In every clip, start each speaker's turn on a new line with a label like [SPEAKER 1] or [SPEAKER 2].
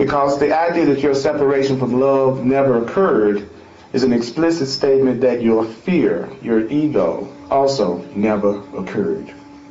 [SPEAKER 1] Because the idea that your separation from love never occurred is an explicit statement that your fear, your ego, also never occurred.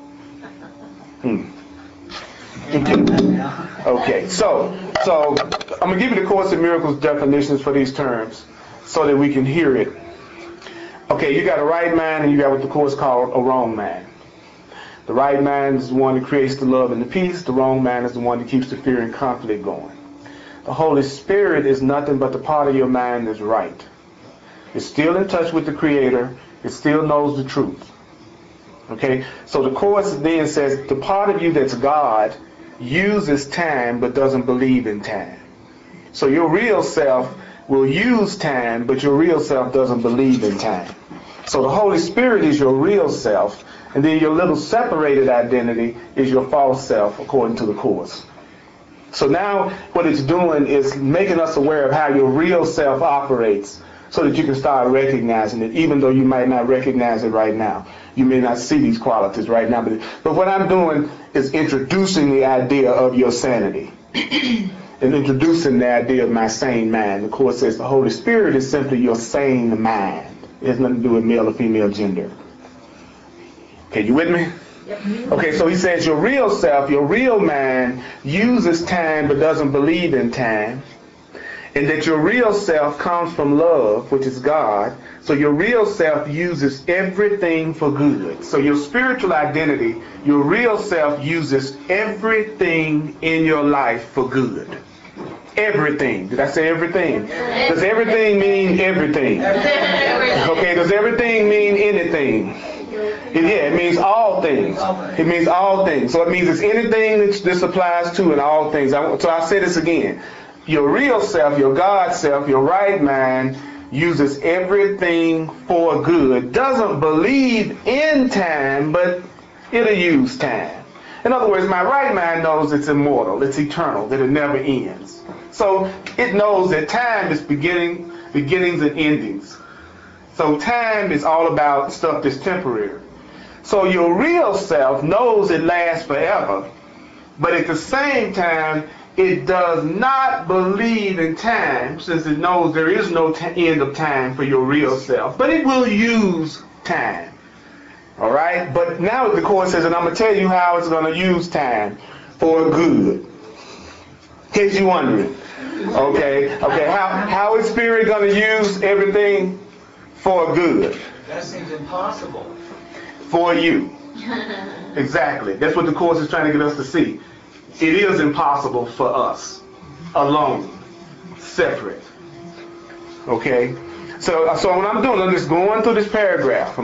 [SPEAKER 1] Okay, so I'm going to give you the Course in Miracles definitions for these terms so that we can hear it. Okay, you got a right mind and you got what the Course called a wrong mind. The right mind is the one that creates the love and the peace. The wrong mind is the one that keeps the fear and conflict going. The Holy Spirit is nothing but the part of your mind that's right. It's still in touch with the Creator. It still knows the truth. Okay, so the Course then says the part of you that's God uses time but doesn't believe in time. So your real self will use time, but your real self doesn't believe in time. So the Holy Spirit is your real self, and then your little separated identity is your false self, according to the Course. So now what it's doing is making us aware of how your real self operates so that you can start recognizing it, even though you might not recognize it right now. You may not see these qualities right now, but what I'm doing is introducing the idea of your sanity and introducing the idea of my sane mind. The Course says the Holy Spirit is simply your sane mind. It has nothing to do with male or female gender. Okay, you with me? Okay, so he says your real self, your real mind, uses time but doesn't believe in time. And that your real self comes from love, which is God. So your real self uses everything for good. So your spiritual identity, your real self uses everything in your life for good. Everything. Did I say everything? Does everything mean everything? Okay, does everything mean anything? It means all things. It means all things. So it means it's anything that this applies to and all things. So I'll say this again. Your real self, your God self, your right mind uses everything for good. Doesn't believe in time, but it'll use time. In other words, my right mind knows it's immortal, it's eternal, that it never ends. So it knows that time is beginnings and endings. So time is all about stuff that's temporary. So your real self knows it lasts forever, but at the same time, it does not believe in time, since it knows there is no end of time for your real self. But it will use time. All right? But now the Course says, and I'm going to tell you how it's going to use time for good. In case you're wondering. Okay? How is Spirit going to use everything for good?
[SPEAKER 2] That seems impossible.
[SPEAKER 1] For you. Exactly. That's what the Course is trying to get us to see. It is impossible for us, alone, separate. Okay? So what I'm doing, I'm just going through this paragraph.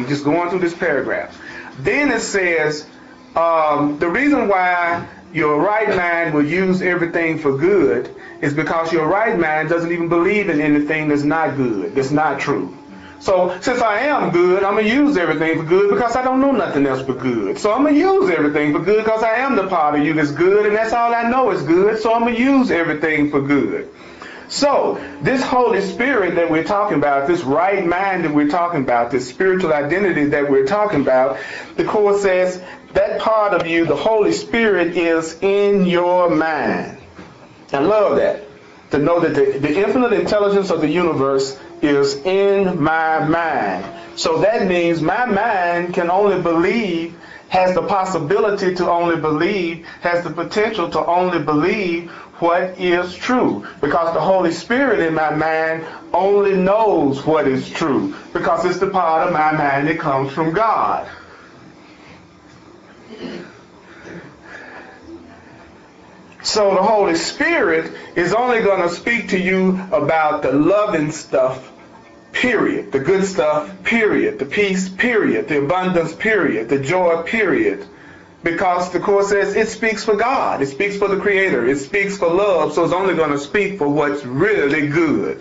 [SPEAKER 1] Then it says, the reason why your right mind will use everything for good is because your right mind doesn't even believe in anything that's not good, that's not true. So since I am good, I'm going to use everything for good because I don't know nothing else but good. So I'm going to use everything for good because I am the part of you that's good, and that's all I know is good. So I'm going to use everything for good. So this Holy Spirit that we're talking about, this right mind that we're talking about, this spiritual identity that we're talking about, the Course says that part of you, the Holy Spirit, is in your mind. I love that. To know that the infinite intelligence of the universe is in my mind. So that means my mind can only believe, has the possibility to only believe, has the potential to only believe what is true. Because the Holy Spirit in my mind only knows what is true. Because it's the part of my mind that comes from God. So the Holy Spirit is only going to speak to you about the loving stuff, period. The good stuff, period. The peace, period. The abundance, period. The joy, period. Because the Course says it speaks for God. It speaks for the Creator. It speaks for love. So it's only going to speak for what's really good.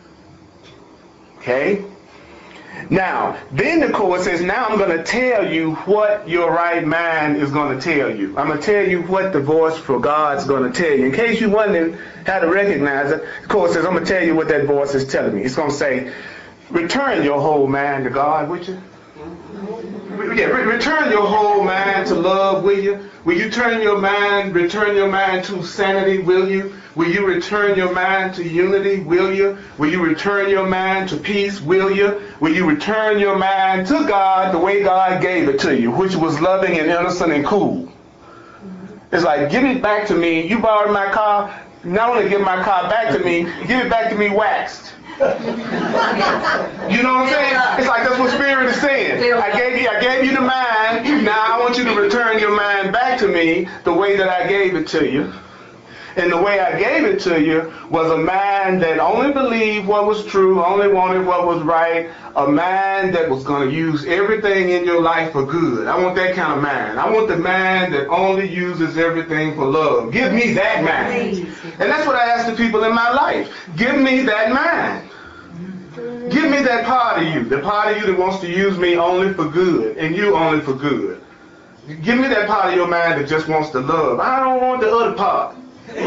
[SPEAKER 1] Okay? Now, then the Course says, now I'm going to tell you what your right mind is going to tell you. I'm going to tell you what the voice for God's going to tell you. In case you wondering how to recognize it, the Course says, I'm going to tell you what that voice is telling me. It's going to say, return your whole mind to God, would you? Yeah, return your whole mind to love, will you? Will you return your mind to sanity, will you? Will you return your mind to unity, will you? Will you return your mind to peace, will you? Will you return your mind to God the way God gave it to you, which was loving and innocent and cool? It's like, give it back to me. You borrowed my car, not only give my car back to me, give it back to me waxed. You know what I'm saying? It's like that's what Spirit is saying. I gave you the mind. Now I want you to return your mind back to me the way that I gave it to you. And the way I gave it to you was a mind that only believed what was true, only wanted what was right, a mind that was going to use everything in your life for good. I want that kind of mind. I want the mind that only uses everything for love. Give me that mind. And that's what I ask the people in my life. Give me that mind. Give me that part of you, the part of you that wants to use me only for good, and you only for good. Give me that part of your mind that just wants to love. I don't want the other part.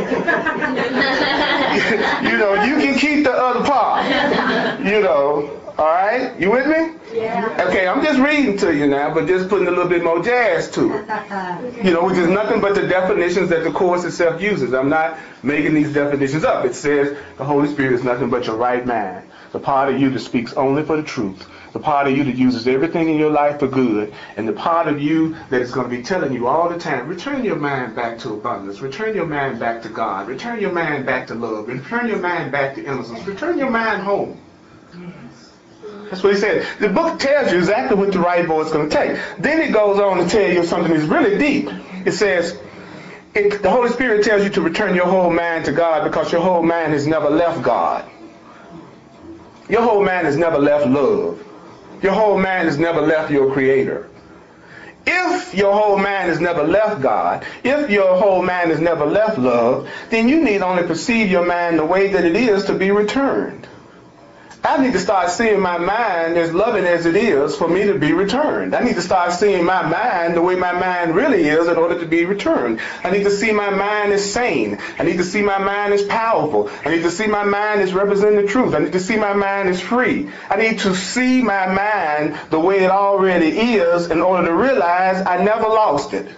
[SPEAKER 1] You know, you can keep the other part. You know, all right? You with me?
[SPEAKER 3] Yeah.
[SPEAKER 1] Okay, I'm just reading to you now, but just putting a little bit more jazz to it. You know, which is nothing but the definitions that the Course itself uses. I'm not making these definitions up. It says the Holy Spirit is nothing but your right mind, the part of you that speaks only for the truth, the part of you that uses everything in your life for good, and the part of you that is going to be telling you all the time, return your mind back to abundance, return your mind back to God, return your mind back to love, return your mind back to innocence, return your mind home. That's what he said. The book tells you exactly what the right voice is going to take. Then it goes on to tell you something that's really deep. It says, the Holy Spirit tells you to return your whole mind to God because your whole mind has never left God. Your whole mind has never left love. Your whole mind has never left your Creator. If your whole mind has never left God, if your whole mind has never left love, then you need only perceive your mind the way that it is to be returned. I need to start seeing my mind as loving as it is for me to be returned. I need to start seeing my mind the way my mind really is in order to be returned. I need to see my mind as sane. I need to see my mind as powerful. I need to see my mind as representing the truth. I need to see my mind as free. I need to see my mind the way it already is in order to realize I never lost it.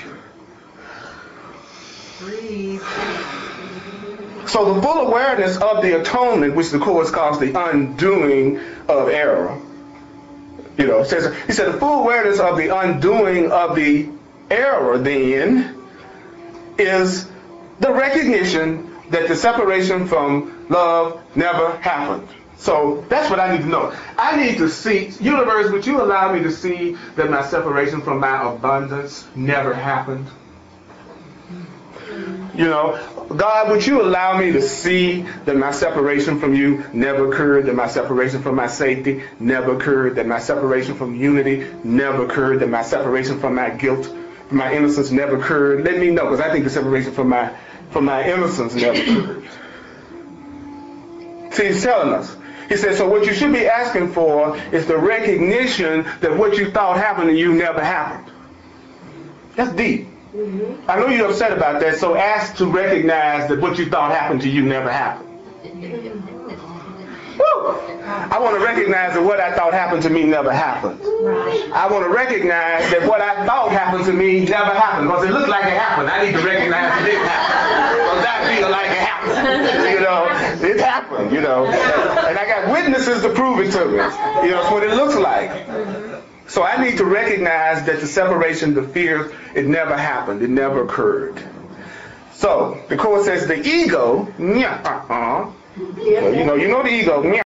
[SPEAKER 3] Breathe.
[SPEAKER 1] So the full awareness of the atonement, which the Course calls the undoing of error, you know, he said the full awareness of the undoing of the error then is the recognition that the separation from love never happened. So that's what I need to know. I need to see, universe, would you allow me to see that my separation from my abundance never happened? You know, God, would you allow me to see that my separation from you never occurred, that my separation from my safety never occurred, that my separation from unity never occurred, that my separation from my guilt, from my innocence never occurred? Let me know, because I think the separation from my innocence never occurred. See, he's telling us. He says, so what you should be asking for is the recognition that what you thought happened to you never happened. That's deep. I know you're upset about that, so ask to recognize that what you thought happened to you never happened. Woo! I want to recognize that what I thought happened to me never happened. I want to recognize that what I thought happened to me never happened, because it looked like it happened. I need to recognize it didn't happen, because I feel like it happened. You know, it happened, you know. And I got witnesses to prove it to me. You know, it's what it looks like. So I need to recognize that the separation, the fear, it never happened. It never occurred. So the Course says the ego, well, you know the ego,